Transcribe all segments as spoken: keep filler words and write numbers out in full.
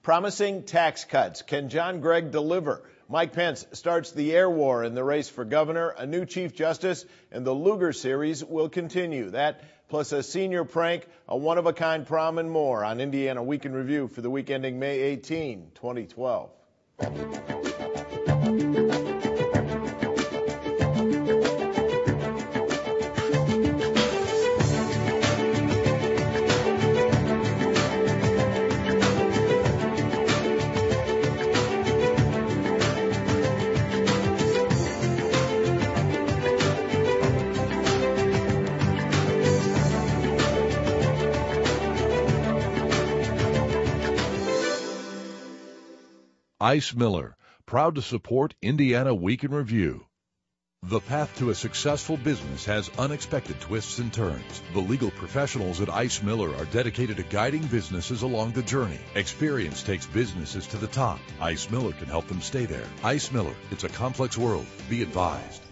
Promising tax cuts. Can John Gregg deliver? Mike Pence starts the air war in the race for governor, a new chief justice, and the Lugar series will continue. That plus a senior prank, a one-of-a-kind prom, and more on Indiana Week in Review for the week ending May eighteenth, twenty twelve. Ice Miller, proud to support Indiana Week in Review. The path to a successful business has unexpected twists and turns. The legal professionals at Ice Miller are dedicated to guiding businesses along the journey. Experience takes businesses to the top. Ice Miller can help them stay there. Ice Miller, it's a complex world. Be advised.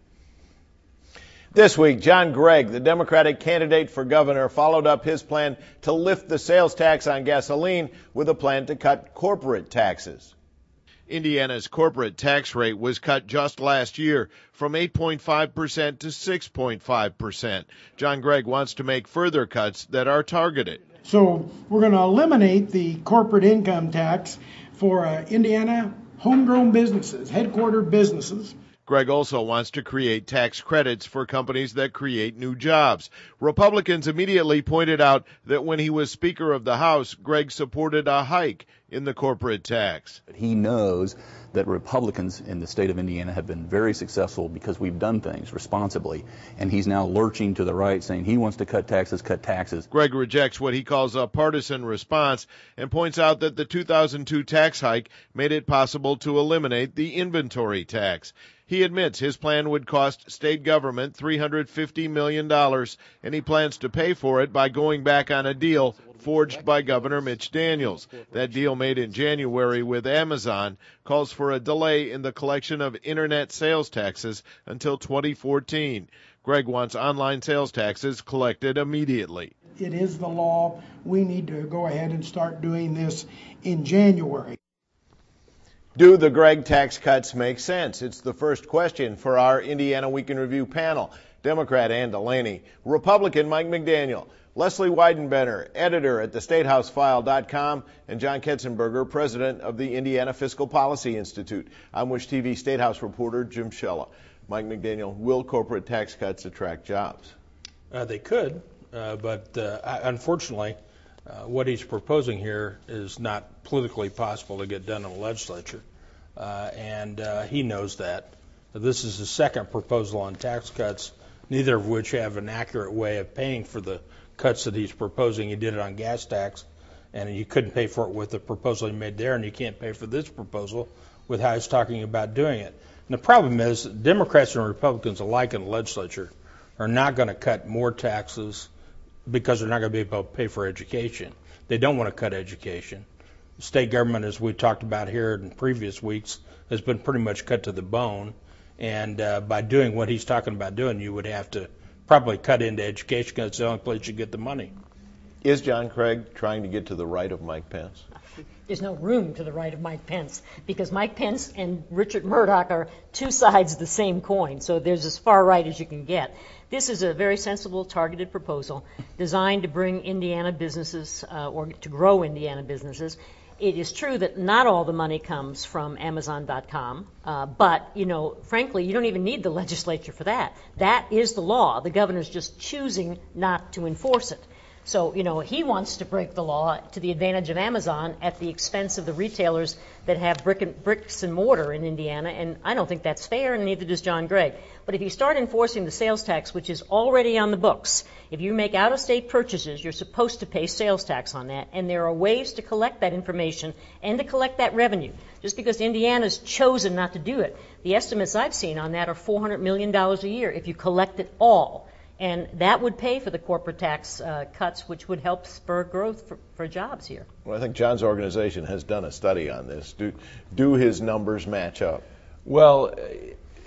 This week, John Gregg, the Democratic candidate for governor, followed up his plan to lift the sales tax on gasoline with a plan to cut corporate taxes. Indiana's corporate tax rate was cut just last year from eight point five percent to six point five percent. John Gregg wants to make further cuts that are targeted. So we're going to eliminate the corporate income tax for uh, Indiana homegrown businesses, headquartered businesses. Gregg also wants to create tax credits for companies that create new jobs. Republicans immediately pointed out that when he was Speaker of the House, Gregg supported a hike in the corporate tax. He knows that Republicans in the state of Indiana have been very successful because we've done things responsibly, and he's now lurching to the right saying he wants to cut taxes, cut taxes. Gregg rejects what he calls a partisan response and points out that the two thousand two tax hike made it possible to eliminate the inventory tax. He admits his plan would cost state government three hundred fifty million dollars, and he plans to pay for it by going back on a deal forged by Governor Mitch Daniels. That deal, made in January with Amazon, calls for a delay in the collection of internet sales taxes until twenty fourteen. Gregg wants online sales taxes collected immediately. It is the law. We need to go ahead and start doing this in January. Do the Gregg tax cuts make sense? It's the first question for our Indiana Week in Review panel. Democrat Ann Delaney, Republican Mike McDaniel, Leslie Weidenbender, editor at the state house file dot com, and John Ketzenberger, president of the Indiana Fiscal Policy Institute. I'm Wish T V State House reporter Jim Shella. Mike McDaniel, will corporate tax cuts attract jobs? Uh, they could, uh, but uh, unfortunately, Uh, what he's proposing here is not politically possible to get done in the legislature, uh, and uh, he knows that. This is the second proposal on tax cuts, neither of which have an accurate way of paying for the cuts that he's proposing. He did it on gas tax, and you couldn't pay for it with the proposal he made there, and you can't pay for this proposal with how he's talking about doing it. And the problem is Democrats and Republicans alike in the legislature are not going to cut more taxes because they're not going to be able to pay for education. They don't want to cut education. State government, as we talked about here in previous weeks, has been pretty much cut to the bone. And uh, by doing what he's talking about doing, you would have to probably cut into education because it's the only place you get the money. Is John Gregg trying to get to the right of Mike Pence? There's no room to the right of Mike Pence because Mike Pence and Richard Murdoch are two sides of the same coin. So there's as far right as you can get. This is a very sensible, targeted proposal designed to bring Indiana businesses uh, or to grow Indiana businesses. It is true that not all the money comes from Amazon dot com, uh, but, you know, frankly, you don't even need the legislature for that. That is the law. The governor's just choosing not to enforce it. So, you know, he wants to break the law to the advantage of Amazon at the expense of the retailers that have brick and, bricks and mortar in Indiana, and I don't think that's fair, and neither does John Gregg. But if you start enforcing the sales tax, which is already on the books, if you make out-of-state purchases, you're supposed to pay sales tax on that, and there are ways to collect that information and to collect that revenue. Just because Indiana's chosen not to do it, the estimates I've seen on that are four hundred million dollars a year if you collect it all. And that would pay for the corporate tax uh, cuts, which would help spur growth for, for jobs here. Well, I think John's organization has done a study on this. Do, do his numbers match up? Well,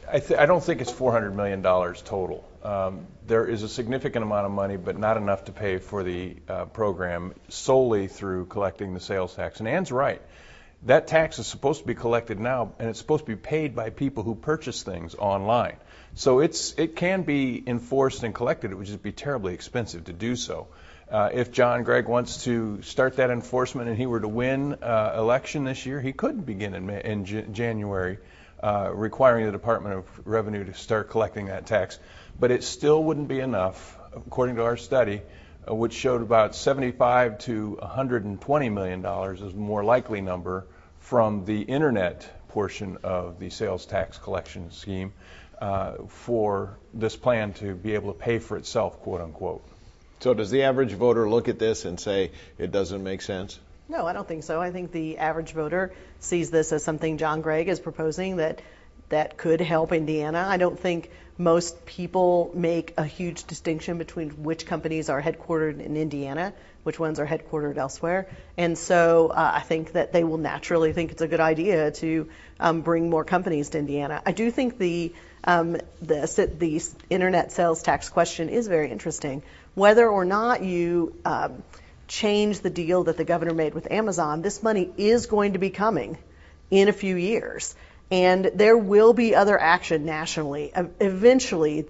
I, th- I don't think it's four hundred million dollars total. Um, there is a significant amount of money, but not enough to pay for the uh, program solely through collecting the sales tax. And Ann's right. That tax is supposed to be collected now, and it's supposed to be paid by people who purchase things online. So it's it can be enforced and collected. It would just be terribly expensive to do so. Uh, if John Gregg wants to start that enforcement and he were to win uh, election this year, he could begin in, May, in J- January, uh, requiring the Department of Revenue to start collecting that tax. But it still wouldn't be enough, according to our study, uh, which showed about seventy-five to one hundred twenty million dollars is a more likely number from the internet portion of the sales tax collection scheme uh, for this plan to be able to pay for itself, quote unquote. So does the average voter look at this and say it doesn't make sense? No, I don't think so. I think the average voter sees this as something John Gregg is proposing that that could help Indiana. I don't think most people make a huge distinction between which companies are headquartered in Indiana, which ones are headquartered elsewhere. And so uh, I think that they will naturally think it's a good idea to um, bring more companies to Indiana. I do think the, um, the, the internet sales tax question is very interesting. Whether or not you um, change the deal that the governor made with Amazon, this money is going to be coming in a few years. And there will be other action nationally. Eventually,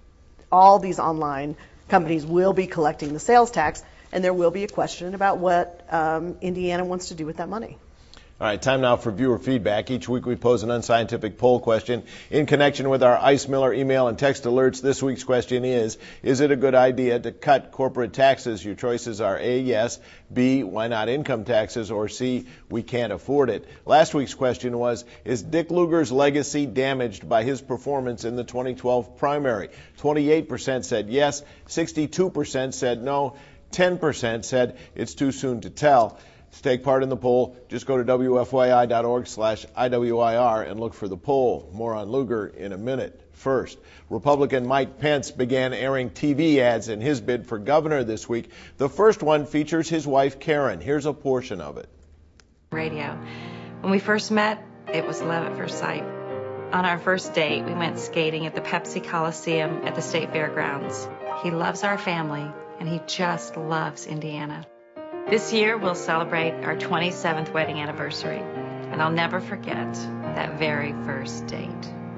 all these online companies will be collecting the sales tax, and there will be a question about what um, Indiana wants to do with that money. All right, time now for viewer feedback. Each week we pose an unscientific poll question in connection with our Ice Miller email and text alerts. This week's question is, is it a good idea to cut corporate taxes? Your choices are A, yes, B, why not income taxes, or C, we can't afford it. Last week's question was, is Dick Lugar's legacy damaged by his performance in the twenty twelve primary? twenty-eight percent said yes, sixty-two percent said no, ten percent said it's too soon to tell. To take part in the poll, just go to W F Y I dot org slash I W I R and look for the poll. More on Lugar in a minute. First, Republican Mike Pence began airing T V ads in his bid for governor this week. The first one features his wife, Karen. Here's a portion of it. Radio. When we first met, it was love at first sight. On our first date, we went skating at the Pepsi Coliseum at the State Fairgrounds. He loves our family, and he just loves Indiana. This year, we'll celebrate our twenty-seventh wedding anniversary, and I'll never forget that very first date.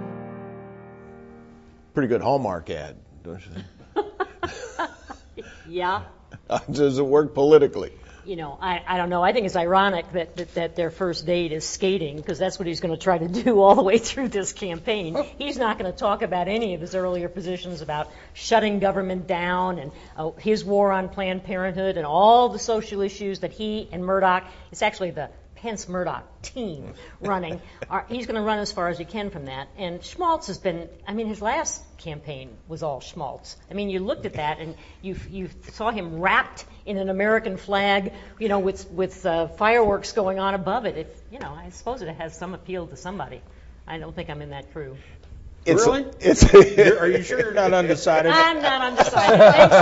Pretty good Hallmark ad, don't you think? Yeah. Does it work politically? You know, I, I don't know. I think it's ironic that, that, that their first date is skating, because that's what he's going to try to do all the way through this campaign. He's not going to talk about any of his earlier positions about shutting government down and uh, his war on Planned Parenthood and all the social issues that he and Murdoch, it's actually the Pence-Murdoch team running. Are, he's going to run as far as he can from that. And Schmaltz has been, I mean, his last campaign was all Schmaltz. I mean, you looked at that and you you saw him wrapped in an American flag, you know, with with uh, fireworks going on above it. If, you know, I suppose it has some appeal to somebody. I don't think I'm in that crew. It's really? A, it's a, are you sure you're not undecided? I'm not undecided.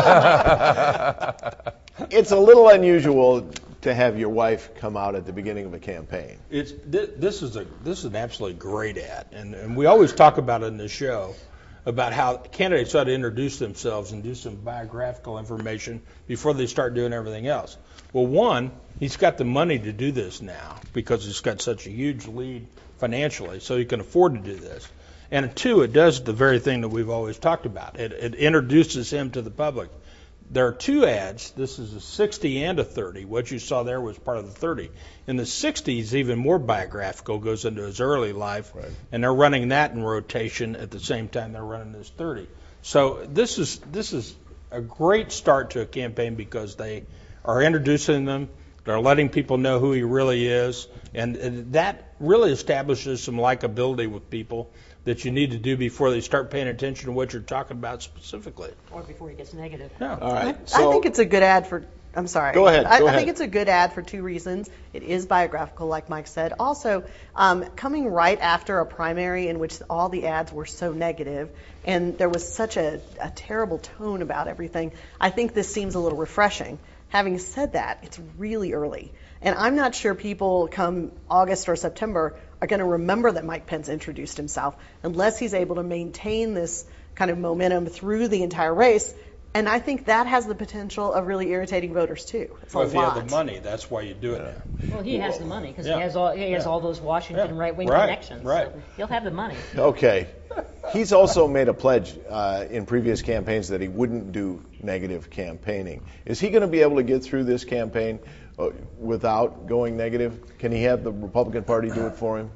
Thanks so much. It's a little unusual to have your wife come out at the beginning of a campaign. It's th- this is a this is an absolutely great ad, and, and we always talk about it in the show about how candidates ought to introduce themselves and do some biographical information before they start doing everything else. Well, one, he's got the money to do this now because he's got such a huge lead financially, so he can afford to do this. And two, it does the very thing that we've always talked about. It, it introduces him to the public. There are two ads. This is a sixty and a thirty. What you saw there was part of the thirty. In the sixties, even more biographical, goes into his early life, right. And they're running that in rotation at the same time they're running this thirty. So this is this is a great start to a campaign because they are introducing them. They're letting people know who he really is, and, and that really establishes some likability with people that you need to do before they start paying attention to what you're talking about specifically. Or before he gets negative. Yeah. All right. I, So I think it's a good ad for, I'm sorry. Go ahead. I, Go I ahead. think it's a good ad for two reasons. It is biographical, like Mike said. Also, um, coming right after a primary in which all the ads were so negative and there was such a, a terrible tone about everything, I think this seems a little refreshing. Having said that, it's really early. And I'm not sure people come August or September are going to remember that Mike Pence introduced himself unless he's able to maintain this kind of momentum through the entire race. And I think that has the potential of really irritating voters too. It's well, a if lot. you have the money, that's why you do it now. Well, he has the money because Yeah. he has all he has Yeah. all those Washington Yeah. right-wing Right. connections. Right. So he'll have the money. Okay. He's also made a pledge uh, in previous campaigns that he wouldn't do negative campaigning. Is he going to be able to get through this campaign uh, without going negative? Can he have the Republican Party do it for him?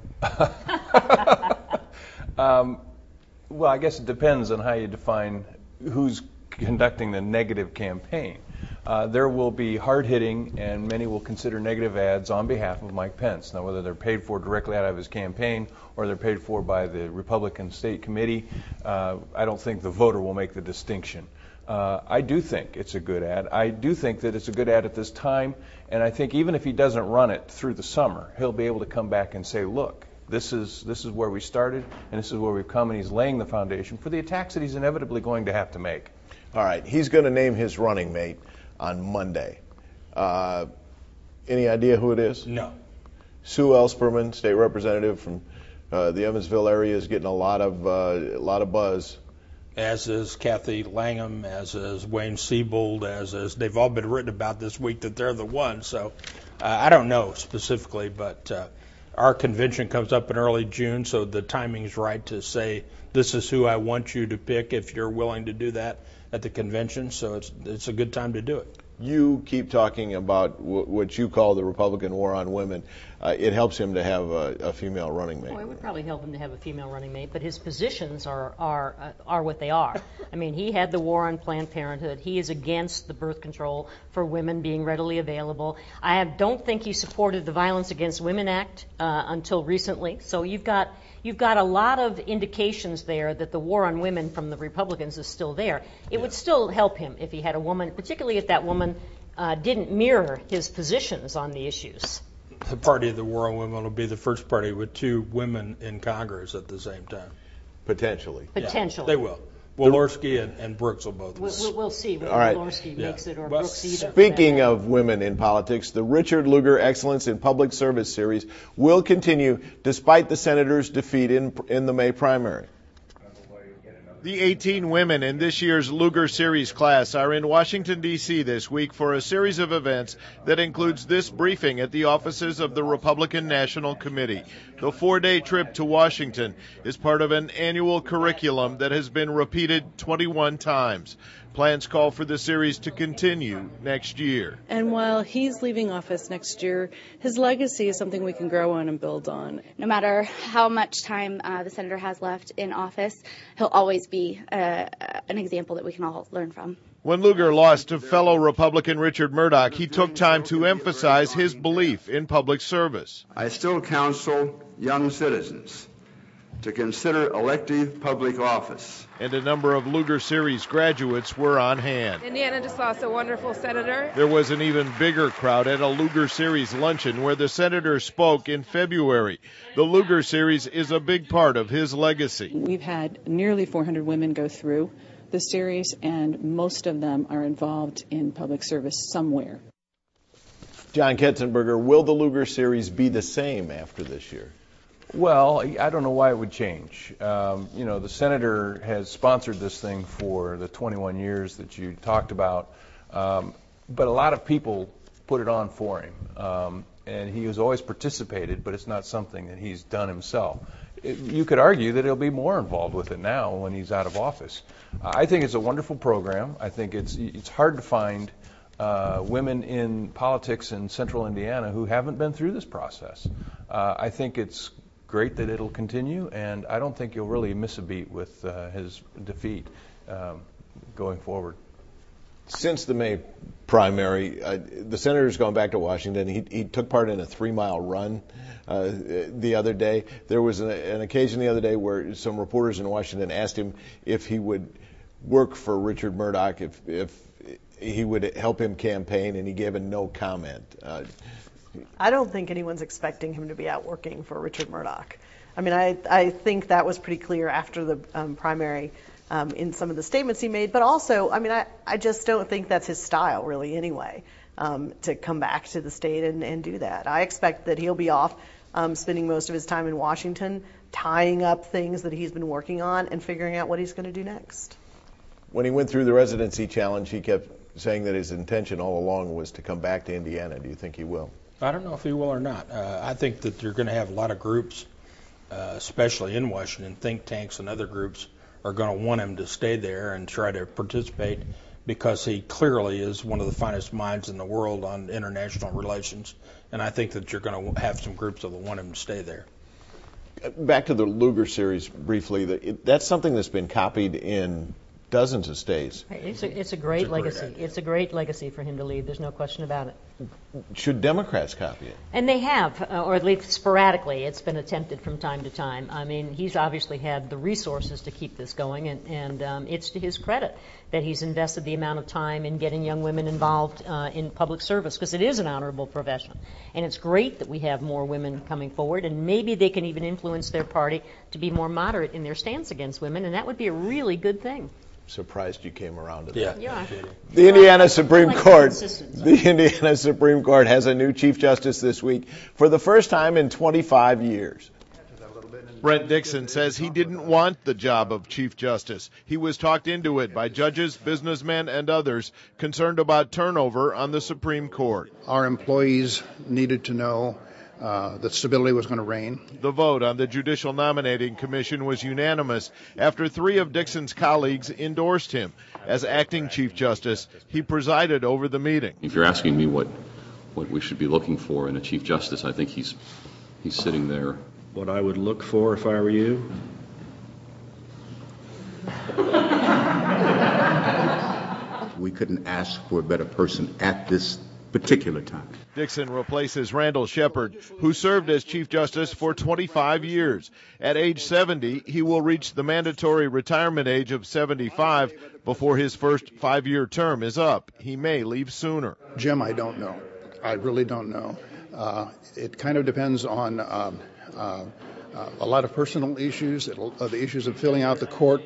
um, well, I guess it depends on how you define who's conducting the negative campaign. Uh, there will be hard-hitting, and many will consider negative ads on behalf of Mike Pence. Now, whether they're paid for directly out of his campaign or they're paid for by the Republican State Committee, uh, I don't think the voter will make the distinction. Uh, I do think it's a good ad. I do think that it's a good ad at this time, and I think even if he doesn't run it through the summer, he'll be able to come back and say, look, this is this is where we started, and this is where we've come, and he's laying the foundation for the attacks that he's inevitably going to have to make. All right. He's going to name his running mate on Monday. Uh, any idea who it is? No. Sue Ellspermann, state representative from uh, the Evansville area, is getting a lot of uh, a lot of buzz. As is Kathy Langham, as is Wayne Siebold, as is, they've all been written about this week that they're the ones. So uh, I don't know specifically, but uh, our convention comes up in early June, so the timing's right to say this is who I want you to pick if you're willing to do that at the convention. So it's it's a good time to do it. You keep talking about w- what you call the Republican war on women. Uh, it helps him to have a, a female running mate. Well, it would probably help him to have a female running mate, but his positions are are uh, are what they are. I mean, he had the war on Planned Parenthood. He is against the birth control for women being readily available. I have, don't think he supported the Violence Against Women Act uh, until recently. So you've got you've got a lot of indications there that the war on women from the Republicans is still there. It yeah. would still help him if he had a woman, particularly if that woman uh, didn't mirror his positions on the issues. The party of the war on women will be the first party with two women in Congress at the same time. Potentially. Potentially. Yeah, they will. Walorski and, and Brooks will both. We'll, we'll, we'll see whether All right. Walorski yeah. makes it or But Brooks either. Speaking of women in politics, the Richard Lugar Excellence in Public Service series will continue despite the senator's defeat in, in the May primary. The eighteen women in this year's Lugar Series class are in Washington, D C this week for a series of events that includes this briefing at the offices of the Republican National Committee. The four-day trip to Washington is part of an annual curriculum that has been repeated twenty-one times. Plans call for the series to continue next year. And while he's leaving office next year, his legacy is something we can grow on and build on. No matter how much time uh, the senator has left in office, he'll always be uh, an example that we can all learn from. When Lugar lost to fellow Republican Richard Murdoch, he took time to emphasize his belief in public service. I still counsel young citizens to consider elective public office. And a number of Lugar Series graduates were on hand. Indiana just lost a wonderful senator. There was an even bigger crowd at a Lugar Series luncheon where the senator spoke in February. The Lugar Series is a big part of his legacy. We've had nearly four hundred women go through the series, and most of them are involved in public service somewhere. John Ketzenberger, will the Lugar Series be the same after this year? Well, I don't know why it would change. Um, you know, the senator has sponsored this thing for the twenty-one years that you talked about, um, but a lot of people put it on for him, um, and he has always participated, but it's not something that he's done himself. It, you could argue that he'll be more involved with it now when he's out of office. I think it's a wonderful program. I think it's it's hard to find uh, women in politics in central Indiana who haven't been through this process. Uh, I think it's great that it'll continue, and I don't think you'll really miss a beat with uh, his defeat um, going forward. Since the May primary, uh, the senator's gone back to Washington. He, he took part in a three-mile run uh, the other day. There was an, an occasion the other day where some reporters in Washington asked him if he would work for Richard Murdoch, if, if he would help him campaign, and he gave a no comment. Uh, I don't think anyone's expecting him to be out working for Richard Murdoch. I mean, I, I think that was pretty clear after the um, primary um, in some of the statements he made. But also, I mean, I, I just don't think that's his style, really, anyway. um, to come back to the state and, and do that. I expect that he'll be off um, spending most of his time in Washington, tying up things that he's been working on and figuring out what he's going to do next. When he went through the residency challenge, he kept saying that his intention all along was to come back to Indiana. Do you think he will? I don't know if he will or not. Uh, I think that you're going to have a lot of groups, uh, especially in Washington, think tanks and other groups are going to want him to stay there and try to participate because he clearly is one of the finest minds in the world on international relations. And I think that you're going to have some groups that will want him to stay there. Back to the Lugar series briefly. That's something that's been copied in dozens of states. It's a, it's a great it's a great legacy. idea. It's a great legacy for him to leave. There's no question about it. Should Democrats copy it? And they have, uh, or at least sporadically. It's been attempted from time to time. I mean, he's obviously had the resources to keep this going, and, and um, it's to his credit that he's invested the amount of time in getting young women involved uh, in public service, because it is an honorable profession. And it's great that we have more women coming forward, and maybe they can even influence their party to be more moderate in their stance against women, and that would be a really good thing. Surprised you came around to Yeah. that. Yeah. The Indiana Supreme like Court, consistency. the Indiana Supreme Court has a new Chief Justice this week for the first time in twenty-five years. Brent Dixon says he didn't want the job of Chief Justice. He was talked into it by judges, businessmen, and others concerned about turnover on the Supreme Court. Our employees needed to know Uh, that stability was going to reign. The vote on the Judicial Nominating Commission was unanimous after three of Dixon's colleagues endorsed him. As acting Chief Justice, he presided over the meeting. If you're asking me what, what we should be looking for in a Chief Justice, I think he's, he's sitting there. What I would look for if I were you? We couldn't ask for a better person at this particular time. Dixon replaces Randall Shepard, who served as Chief Justice for twenty-five years. At age seventy, he will reach the mandatory retirement age of seventy-five before his first five-year term is up. He may leave sooner. Jim, I don't know. I really don't know. Uh, it kind of depends on um, uh, uh, a lot of personal issues, It'll, uh, the issues of filling out the court.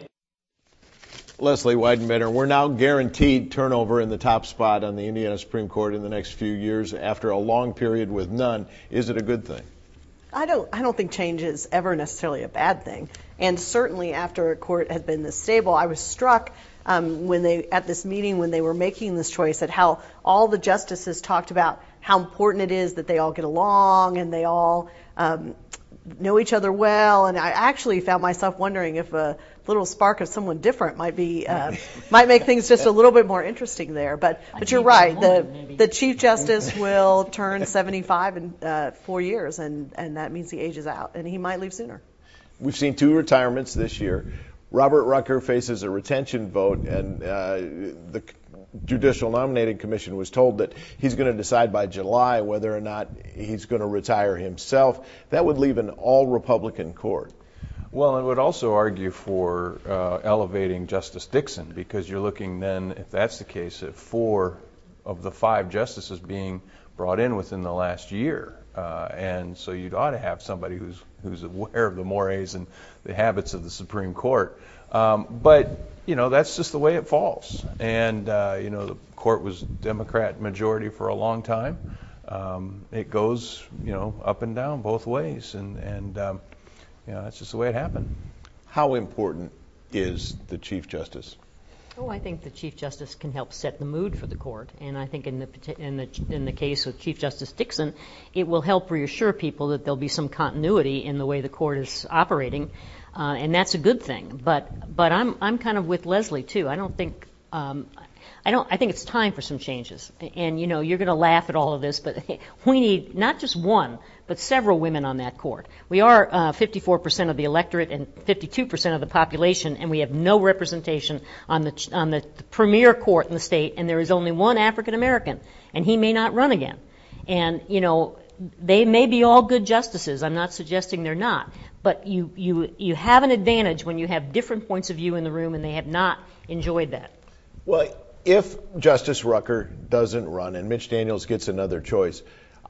Leslie Weidenbender, we're now guaranteed turnover in the top spot on the Indiana Supreme Court in the next few years after a long period with none. Is it a good thing? I don't I don't think change is ever necessarily a bad thing. And certainly after a court has been this stable, I was struck um, when they at this meeting when they were making this choice at how all the justices talked about how important it is that they all get along and they all um, know each other well. And I actually found myself wondering if a little spark of someone different might be uh, might make things just a little bit more interesting there. But but you're right. The the Chief Justice will turn seventy-five in uh, four years, and and that means he ages out, and he might leave sooner. We've seen two retirements this year. Robert Rucker faces a retention vote, and uh, the Judicial Nominating Commission was told that he's going to decide by July whether or not he's going to retire himself. That would leave an all-Republican court. Well, it would also argue for uh, elevating Justice Dixon, because you're looking then, if that's the case, at four of the five justices being brought in within the last year. Uh, and so you'd ought to have somebody who's who's aware of the mores and the habits of the Supreme Court. Um, but, you know, that's just the way it falls. And, uh, you know, the court was Democrat majority for a long time. Um, it goes, you know, up and down both ways. And, and um, you know, that's just the way it happened. How important is the Chief Justice? Oh, I think the Chief Justice can help set the mood for the court, and I think in the in the in the case of Chief Justice Dixon, it will help reassure people that there'll be some continuity in the way the court is operating, uh, and that's a good thing. But but I'm I'm kind of with Leslie too. I don't think. Um, I don't. I think it's time for some changes. And you know, you're going to laugh at all of this, but we need not just one, but several women on that court. We are uh, fifty-four percent of the electorate and fifty-two percent of the population, and we have no representation on the on the, the premier court in the state. And there is only one African American, and he may not run again. And you know, they may be all good justices. I'm not suggesting they're not, but you you you have an advantage when you have different points of view in the room, and they have not enjoyed that. Well, if Justice Rucker doesn't run and Mitch Daniels gets another choice,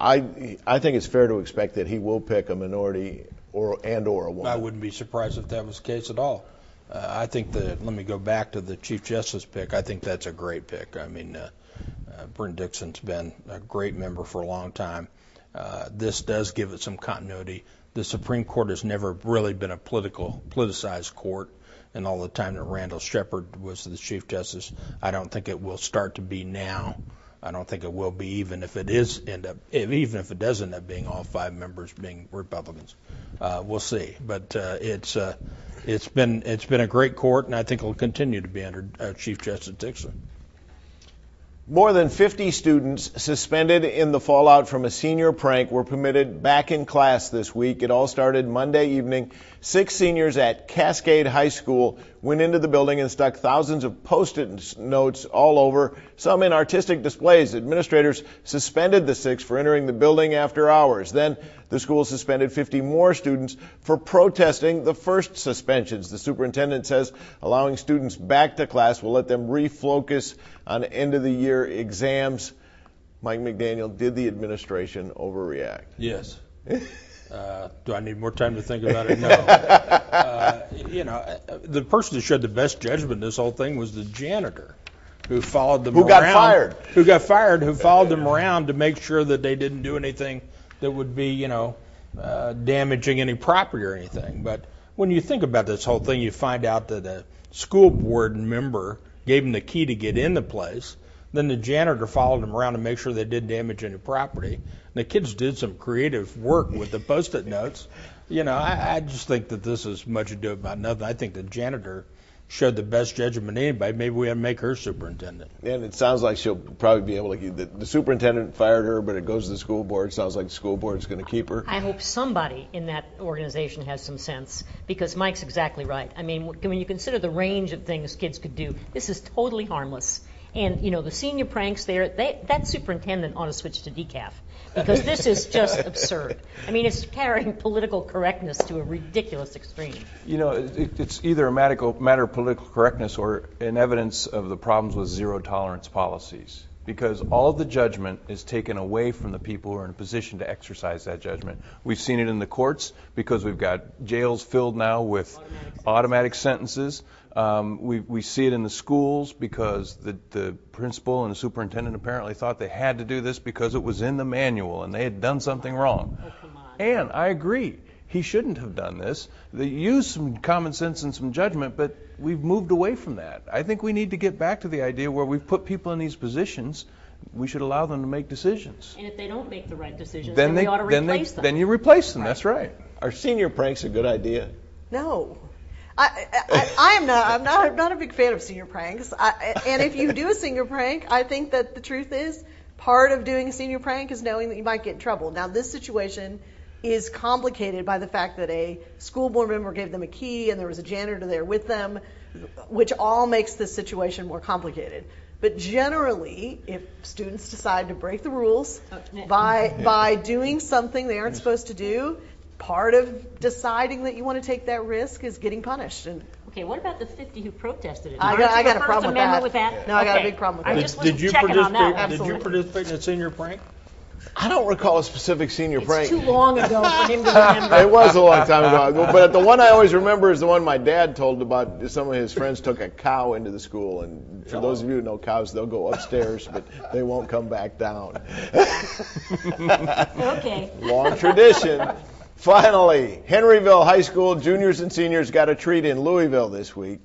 I I think it's fair to expect that he will pick a minority or and or a woman. I wouldn't be surprised if that was the case at all. Uh, I think that, let me go back to the Chief Justice pick. I think that's a great pick. I mean, uh, Uh, Brent Dixon's been a great member for a long time. Uh, this does give it some continuity. The Supreme Court has never really been a political, politicized court. And all the time that Randall Shepard was the Chief Justice, I don't think it will start to be now. I don't think it will be, even if it is end up, if, even if it does end up being all five members being Republicans. Uh, we'll see. But uh, it's uh, it's been it's been a great court, and I think it will continue to be under uh, Chief Justice Dixon. More than fifty students suspended in the fallout from a senior prank were permitted back in class this week. It all started Monday evening. Six seniors at Cascade High School went into the building and stuck thousands of Post-it notes all over, some in artistic displays. Administrators suspended the six for entering the building after hours. Then the school suspended fifty more students for protesting the first suspensions. The superintendent says allowing students back to class will let them refocus on end-of-the-year exams. Mike McDaniel, did the administration overreact? Yes. Uh, do I need more time to think about it? No. Uh, you know, the person who showed the best judgment in this whole thing was the janitor, who followed them who around. Who got fired. Who got fired, who followed them around to make sure that they didn't do anything that would be, you know, uh, damaging any property or anything. But when you think about this whole thing, you find out that a school board member gave him the key to get in the place. Then the janitor followed them around to make sure they didn't damage any property. And the kids did some creative work with the Post-it notes. You know, I, I just think that this is much ado about nothing. I think the janitor showed the best judgment of anybody. Maybe we ought to make her superintendent. And it sounds like she'll probably be able to. The, the superintendent fired her, but it goes to the school board. It sounds like the school board is going to keep her. I hope somebody in that organization has some sense, because Mike's exactly right. I mean, when you consider the range of things kids could do, this is totally harmless. And, you know, the senior pranks there, they, that superintendent ought to switch to decaf, because this is just absurd. I mean, it's carrying political correctness to a ridiculous extreme. You know, it, it's either a matter of political correctness or an evidence of the problems with zero tolerance policies, because all of the judgment is taken away from the people who are in a position to exercise that judgment. We've seen it in the courts because we've got jails filled now with automatic, automatic sentences. Um, we, we see it in the schools because the, the principal and the superintendent apparently thought they had to do this because it was in the manual and they had done something wrong. Oh, come on. And I agree, he shouldn't have done this. They used some common sense and some judgment, but we've moved away from that. I think we need to get back to the idea where we've put people in these positions, we should allow them to make decisions. And if they don't make the right decisions, then, then they, we ought to then replace they, them. Then you replace them, right. That's right. Are senior pranks a good idea? No. I, I, I am not. I'm not. I'm not a big fan of senior pranks. I, and if you do a senior prank, I think that the truth is, part of doing a senior prank is knowing that you might get in trouble. Now, this situation is complicated by the fact that a school board member gave them a key and there was a janitor there with them, which all makes this situation more complicated. But generally, if students decide to break the rules by by doing something they aren't supposed to do, part of deciding that you want to take that risk is getting punished. And okay, what about the fifty who protested it? I got, I got a problem with that. with that. No, I got okay. a big problem with I that. just did, wasn't did you checking on that. participate? Did you participate in a senior prank? I don't recall a specific senior It's prank. too long ago for him to remember. It was a long time ago. But the one I always remember is the one my dad told about. Some of his friends took a cow into the school. And for those of you who know cows, they'll go upstairs, but they won't come back down. Okay. Long tradition. Finally, Henryville High School juniors and seniors got a treat in Louisville this week.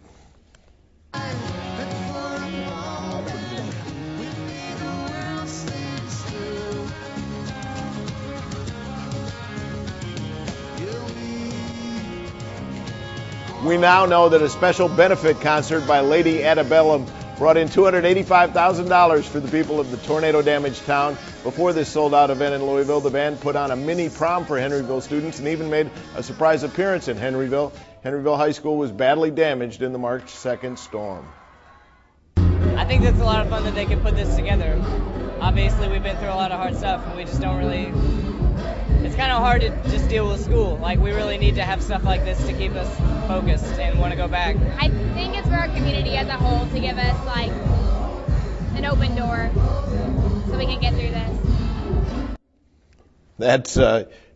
We now know that a special benefit concert by Lady Antebellum brought in two hundred eighty-five thousand dollars for the people of the tornado-damaged town. Before this sold-out event in Louisville, the band put on a mini prom for Henryville students and even made a surprise appearance in Henryville. Henryville High School was badly damaged in the March second storm. I think that's a lot of fun that they can put this together. Obviously, we've been through a lot of hard stuff, and we just don't really... It's kind of hard to just deal with school. Like, we really need to have stuff like this to keep us focused and want to go back. I think it's for our community as a whole to give us, like, an open door so we can get through this. That's uh,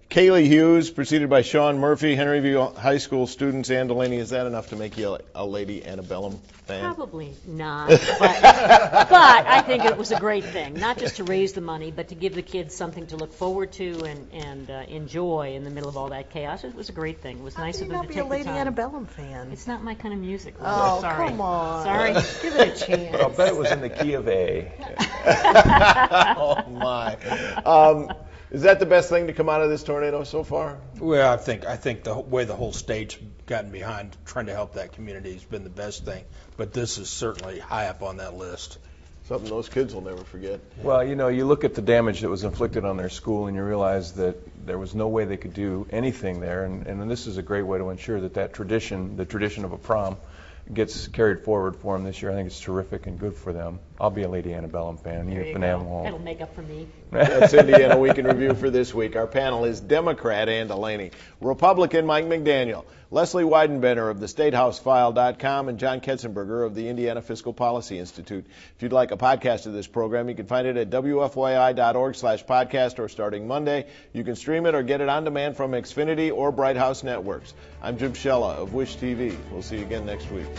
Kaylee Hughes, preceded by Sean Murphy, Henryview High School students. Ann Delaney, is that enough to make you a, a Lady Antebellum fan? Probably not, but, but I think it was a great thing, not just to raise the money, but to give the kids something to look forward to and, and uh, enjoy in the middle of all that chaos. It was a great thing. It was How nice can of you them not to be a take Lady the time. Antebellum fan? It's not my kind of music. Oh, Sorry. come on. Sorry. Give it a chance. I'll bet it was in the key of A. Oh, my. Um, is that the best thing to come out of this tornado so far? Well, I think I think the way the whole state's gotten behind trying to help that community has been the best thing. But this is certainly high up on that list. Something those kids will never forget. Well, you know, you look at the damage that was inflicted on their school and you realize that there was no way they could do anything there. And, and this is a great way to ensure that that tradition, the tradition of a prom, gets carried forward for them this year. I think it's terrific and good for them. I'll be a Lady Antebellum fan, even if Banana won't. That'll make up for me. That's Indiana Week in Review for this week. Our panel is Democrat Ann Delaney, Republican Mike McDaniel, Leslie Weidenbender of the State House File dot com, and John Ketzenberger of the Indiana Fiscal Policy Institute. If you'd like a podcast of this program, you can find it at W F Y I dot org slash podcast, or starting Monday, you can stream it or get it on demand from Xfinity or Bright House Networks. I'm Jim Shella of Wish T V. We'll see you again next week.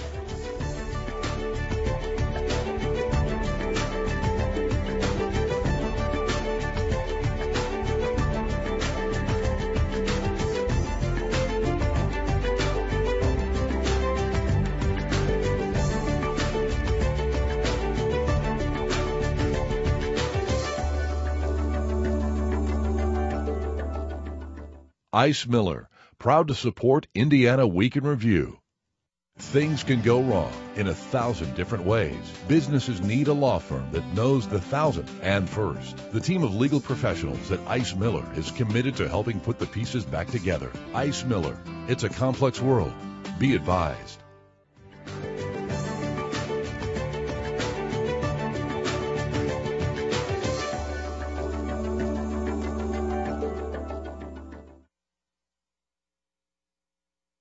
Ice Miller, proud to support Indiana Week in Review. Things can go wrong in a thousand different ways. Businesses need a law firm that knows the thousand and first. The team of legal professionals at Ice Miller is committed to helping put the pieces back together. Ice Miller, it's a complex world. Be advised.